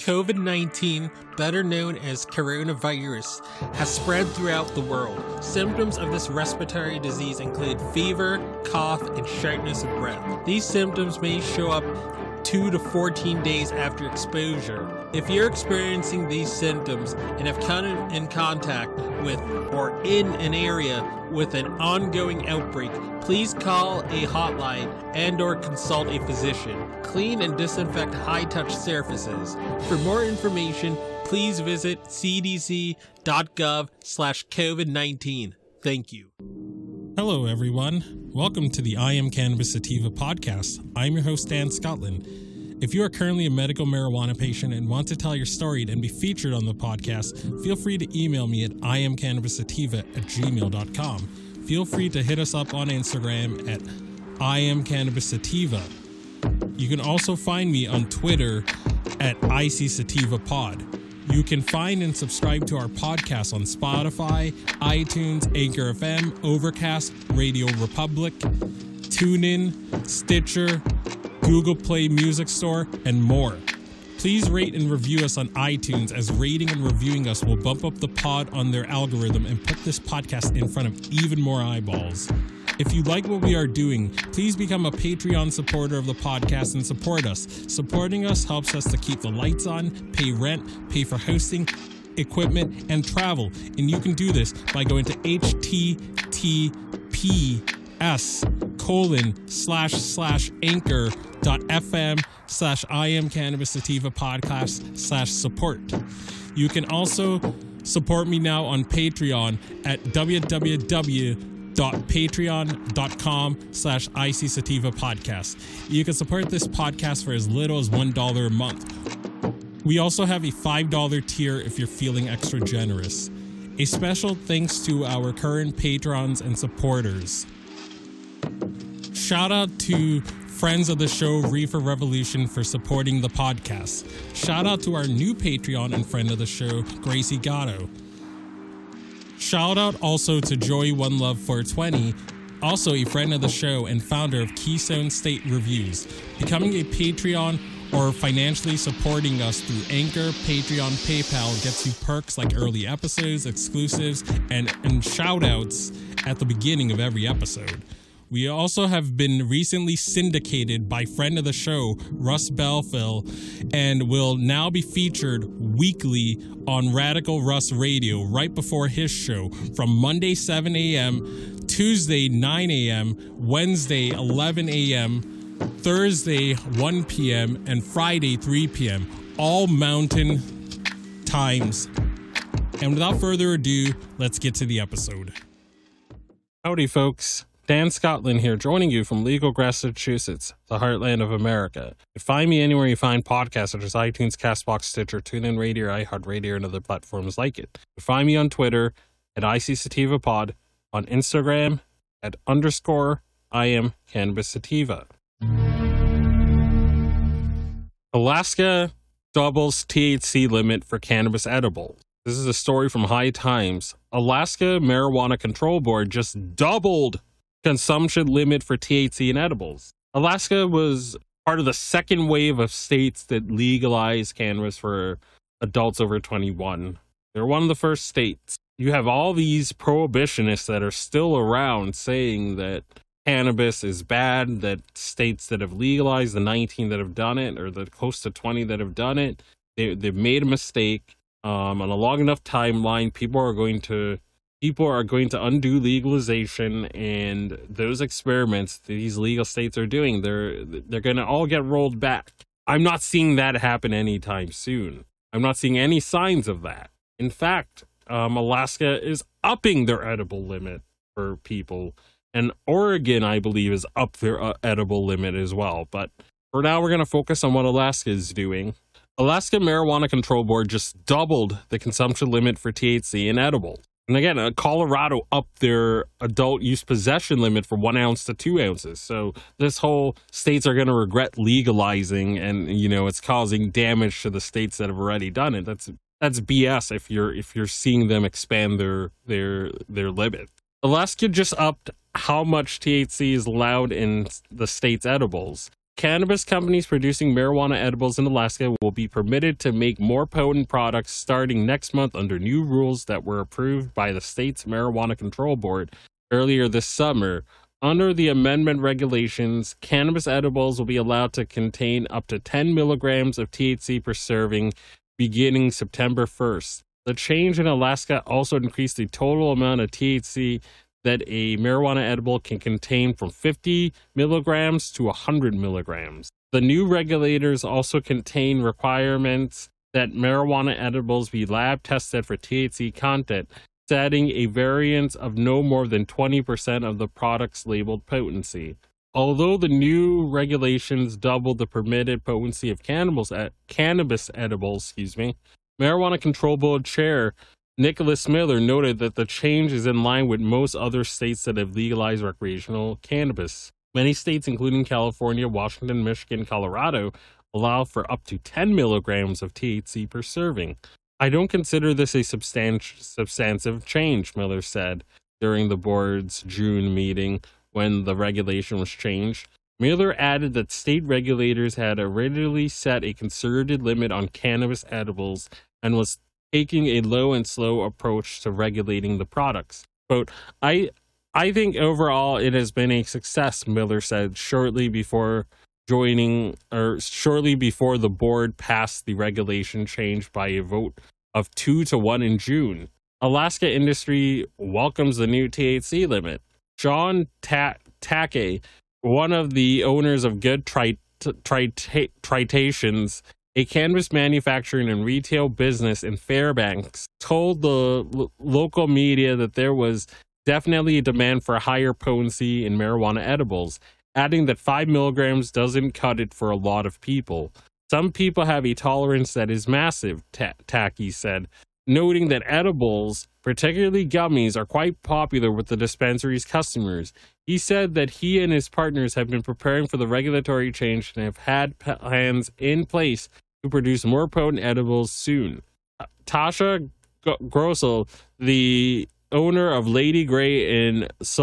COVID-19, better known as coronavirus, has spread throughout the world. Symptoms of this respiratory disease include fever, cough, and shortness of breath. These symptoms may show up 2 to 14 days after exposure. If you're experiencing these symptoms and have come in contact with or in an area with an ongoing outbreak, please call a hotline and/or consult a physician. Clean and disinfect high-touch surfaces. For more information, please visit cdc.gov/COVID-19. Thank you. Hello, everyone. Welcome to the I Am Cannabis Sativa podcast. I'm your host, Dan Scotland. If you are currently a medical marijuana patient and want to tell your story and be featured on the podcast, feel free to email me at iamcannabissativa@gmail.com. Feel free to hit us up on Instagram at iamcannabissativa. You can also find me on Twitter at ICSativaPod. You can find and subscribe to our podcast on Spotify, iTunes, Anchor FM, Overcast, Radio Republic, TuneIn, Stitcher, Google Play Music Store, and more. Please rate and review us on iTunes, as rating and reviewing us will bump up the pod on their algorithm and put this podcast in front of even more eyeballs. If you like what we are doing, please become a Patreon supporter of the podcast and support us. Supporting us helps us to keep the lights on, pay rent, pay for hosting, equipment, and travel. And you can do this by going to https://anchor.fm/iamcannabissativa podcast/support. You can also support me now on Patreon at www.patreon.com/ICSativa podcast. You can support this podcast for as little as $1 a month. We also have a $5 tier if you're feeling extra generous. A special thanks to our current patrons and supporters. Shout out to friends of the show, Reefer Revolution, for supporting the podcast. Shout out to our new Patreon and friend of the show, Gracie Gatto. Shout out also to Joey One Love 420, also a friend of the show and founder of Keystone State Reviews. Becoming a Patreon or financially supporting us through Anchor, Patreon, PayPal gets you perks like early episodes, exclusives, and shout outs at the beginning of every episode. We also have been recently syndicated by friend of the show, Russ Belfill, and will now be featured weekly on Radical Russ Radio right before his show from Monday 7 a.m., Tuesday 9 a.m., Wednesday 11 a.m., Thursday 1 p.m., and Friday 3 p.m., all mountain times. And without further ado, let's get to the episode. Howdy, folks. Dan Scotland here, joining you from Legal Grass, Massachusetts, the heartland of America. You can find me anywhere you find podcasts, such as iTunes, CastBox, Stitcher, TuneIn Radio, iHeartRadio, and other platforms like it. You can find me on Twitter at ICSativaPod, on Instagram at _IamCannabisSativa. Alaska doubles THC limit for cannabis edibles. This is a story from High Times. Alaska Marijuana Control Board just doubled consumption limit for THC in edibles. Alaska was part of the second wave of states that legalized cannabis for adults over 21. They're one of the first states. You have all these prohibitionists that are still around saying that cannabis is bad, that states that have legalized, the 19 that have done it, or the close to 20 that have done it, they've made a mistake. On a long enough timeline, people are going to undo legalization, and those experiments these legal states are doing, they're going to all get rolled back. I'm not seeing that happen anytime soon. I'm not seeing any signs of that. In fact, Alaska is upping their edible limit for people, and Oregon, I believe, is up their edible limit as well. But for now, we're going to focus on what Alaska is doing. Alaska Marijuana Control Board just doubled the consumption limit for THC in edibles. And again, Colorado upped their adult use possession limit from 1 ounce to 2 ounces. So this whole states are going to regret legalizing, and it's causing damage to the states that have already done it. That's BS if you're seeing them expand their limit. Alaska just upped how much THC is allowed in the state's edibles. cannabis companies producing marijuana edibles in Alaska will be permitted to make more potent products starting next month under new rules that were approved by the state's Marijuana Control Board earlier this summer. Under the amendment regulations, cannabis edibles will be allowed to contain up to 10 milligrams of THC per serving beginning September 1st. The change in Alaska also increased the total amount of THC that a marijuana edible can contain from 50 milligrams to 100 milligrams. The new regulators also contain requirements that marijuana edibles be lab tested for THC content, setting a variance of no more than 20% of the product's labeled potency. Although the new regulations doubled the permitted potency of cannabis edibles, Marijuana Control Board Chair Nicholas Miller noted that the change is in line with most other states that have legalized recreational cannabis. Many states, including California, Washington, Michigan, Colorado, allow for up to 10 milligrams of THC per serving. I don't consider this a substantive change, Miller said during the board's June meeting when the regulation was changed. Miller added that state regulators had originally set a concerted limit on cannabis edibles and was taking a low and slow approach to regulating the products. Quote, I think overall it has been a success, Miller said shortly before the board passed the regulation change by a vote of 2-1 in June. Alaska industry welcomes the new THC limit. John Take, one of the owners of Good Tritations, a cannabis manufacturing and retail business in Fairbanks, told the local media that there was definitely a demand for higher potency in marijuana edibles, adding that 5 milligrams doesn't cut it for a lot of people. Some people have a tolerance that is massive, Taki said, noting that edibles, particularly gummies, are quite popular with the dispensary's customers. He said that he and his partners have been preparing for the regulatory change and have had plans in place to produce more potent edibles soon. Tasha Grossel, the owner of Lady Grey in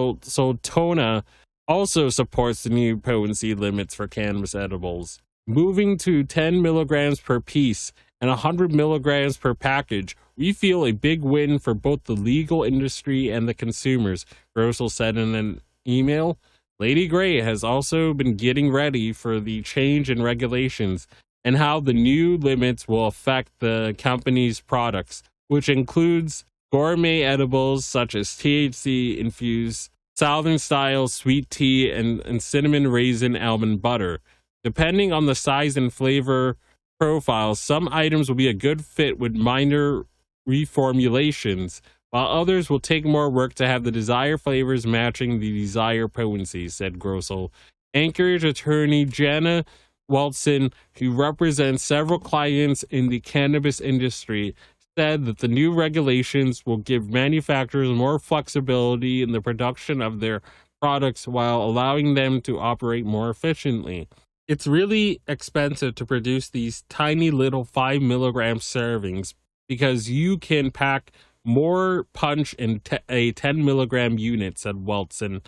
Soltona, also supports the new potency limits for cannabis edibles. Moving to 10 milligrams per piece and 100 milligrams per package, we feel a big win for both the legal industry and the consumers, Grossel said in an email. Lady Grey has also been getting ready for the change in regulations and how the new limits will affect the company's products, which includes gourmet edibles such as THC-infused Southern-style sweet tea and cinnamon raisin almond butter. Depending on the size and flavor profile, some items will be a good fit with minor reformulations, while others will take more work to have the desired flavors matching the desired potency, said Grossel. Anchorage attorney Jana Walton, who represents several clients in the cannabis industry, said that the new regulations will give manufacturers more flexibility in the production of their products while allowing them to operate more efficiently. It's really expensive to produce these tiny little 5 milligram servings because you can pack more punch in a 10 milligram unit, said Welton.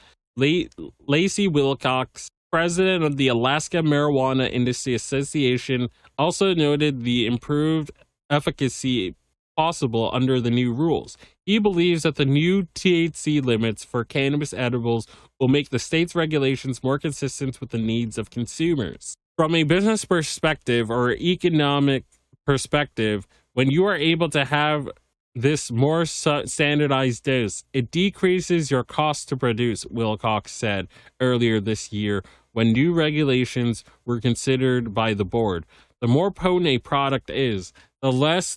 Lacey Wilcox, president of the Alaska Marijuana Industry Association, also noted the improved efficacy possible under the new rules. He believes that the new THC limits for cannabis edibles will make the state's regulations more consistent with the needs of consumers. From a business perspective or economic perspective, when you are able to have this more standardized dose, it decreases your cost to produce, Wilcox said earlier this year when new regulations were considered by the board. The more potent a product is, the less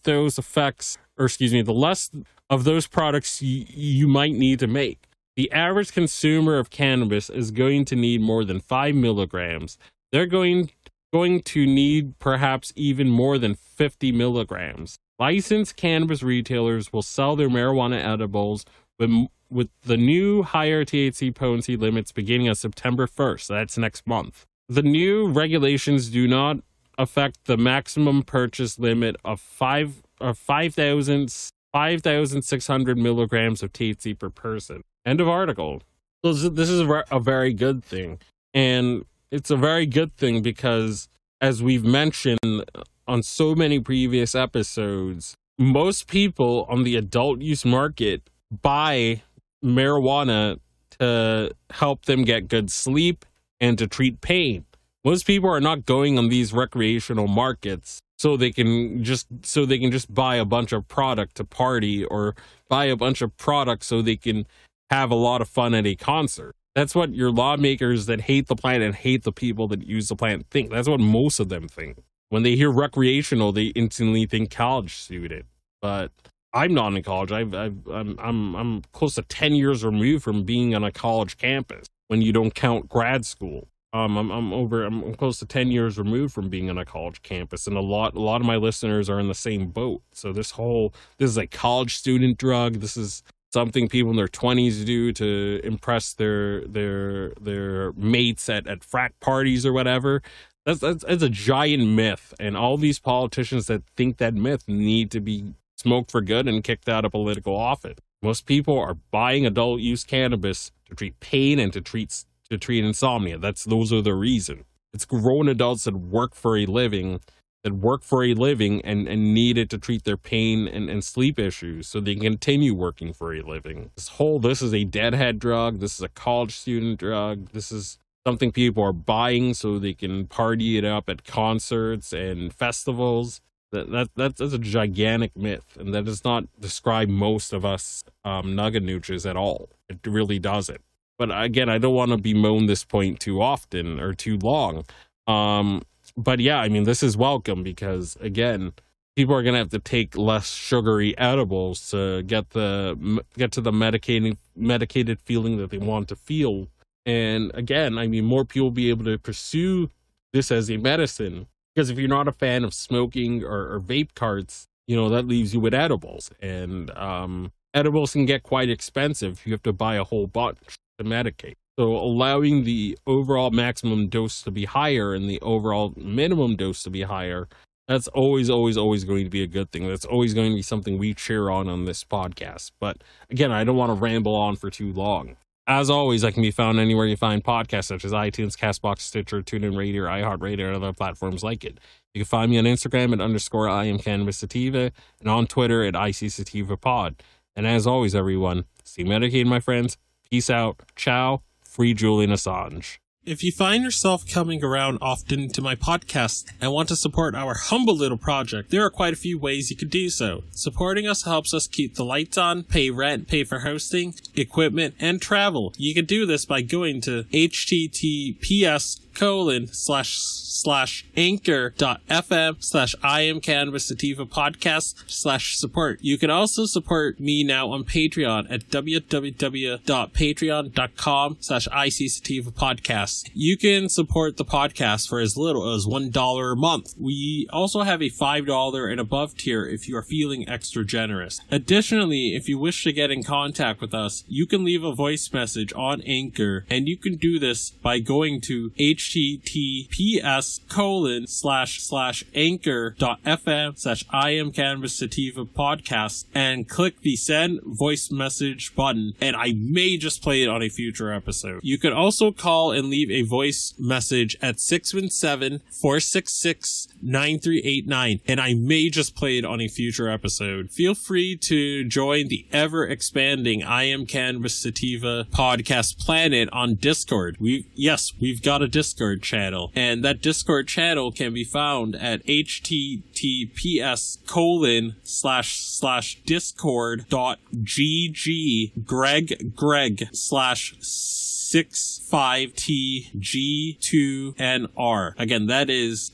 the less of those products you might need to make. The average consumer of cannabis is going to need more than 5 milligrams. They're going to need perhaps even more than 50 milligrams. Licensed cannabis retailers will sell their marijuana edibles with the new higher THC potency limits beginning on September 1st. That's next month. The new regulations do not affect the maximum purchase limit of 5,600 milligrams of THC per person. End of article. So this is a very good thing. And it's a very good thing because, as we've mentioned on so many previous episodes, most people on the adult use market buy marijuana to help them get good sleep and to treat pain. Most people are not going on these recreational markets so they can just buy a bunch of product to party, or buy a bunch of products so they can have a lot of fun at a concert. That's what your lawmakers that hate the plant and hate the people that use the plant think. That's what most of them think. When they hear recreational, they instantly think college student. But I'm not in college. I'm close to 10 years removed from being on a college campus when you don't count grad school. I'm close to 10 years removed from being on a college campus, and a lot of my listeners are in the same boat. So this is a college student drug. This is something people in their 20s do to impress their mates at frat parties or whatever. That's a giant myth, and all these politicians that think that myth need to be smoked for good and kicked out of political office. Most people are buying adult use cannabis to treat pain and to treat insomnia. Those are the reason. It's grown adults that work for a living and need it to treat their pain and sleep issues so they can continue working for a living. This is a deadhead drug. This is a college student drug. This is something people are buying so they can party it up at concerts and festivals. That's a gigantic myth, and that does not describe most of us nugget-nooches at all. It really doesn't. But again, I don't want to bemoan this point too often or too long. But yeah, I mean, this is welcome because, again, people are going to have to take less sugary edibles to get to the medicated feeling that they want to feel. And again, I mean, more people will be able to pursue this as a medicine. Because if you're not a fan of smoking or vape carts, that leaves you with edibles. And edibles can get quite expensive. You have to buy a whole bunch to medicate. So allowing the overall maximum dose to be higher and the overall minimum dose to be higher, that's always going to be a good thing. That's always going to be something we cheer on this podcast. But again, I don't want to ramble on for too long. As always, I can be found anywhere you find podcasts, such as iTunes, CastBox, Stitcher, TuneIn Radio, iHeartRadio, and other platforms like it. You can find me on Instagram at _IamCannabisSativa and on Twitter at ICSativaPod. And as always, everyone, stay medicated, my friends. Peace out. Ciao. Free Julian Assange. If you find yourself coming around often to my podcast and want to support our humble little project, there are quite a few ways you could do so. Supporting us helps us keep the lights on, pay rent, pay for hosting, equipment, and travel. You can do this by going to https://anchor.fm/IamCannabisSativa/support. You can also support me now on Patreon at www.patreon.com/ICSativapodcast. You can support the podcast for as little as $1 a month. We also have a $5 and above tier if you are feeling extra generous. Additionally, if you wish to get in contact with us, you can leave a voice message on Anchor, and you can do this by going to https://anchor.fm/IamCannabisSativapodcast and click the send voice message button, and I may just play it on a future episode. You can also call and leave a voice message at 617-466-9389, and I may just play it on a future episode. Feel free to join the ever-expanding I Am Cannabis Sativa podcast planet on Discord. We've got a Discord channel, and that Discord channel can be found at https://discord.gg/65tg2nr. Again, that is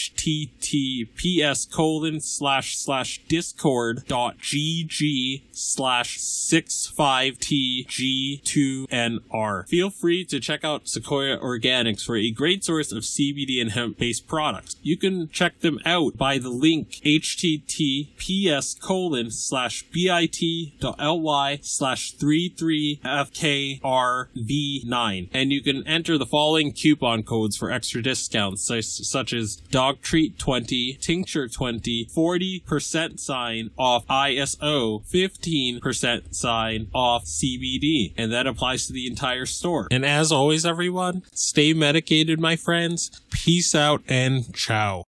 https://discord.gg/65tg2nr. Feel free to check out Sequoia Organics for a great source of CBD and hemp-based products. You can check them out by the link https://bit.ly/33fkrv9 9, and you can enter the following coupon codes for extra discounts, such as Dog Treat 20, Tincture 20, 40% sign off ISO, 15% sign off CBD, and that applies to the entire store. And as always, everyone, stay medicated, my friends. Peace out and ciao.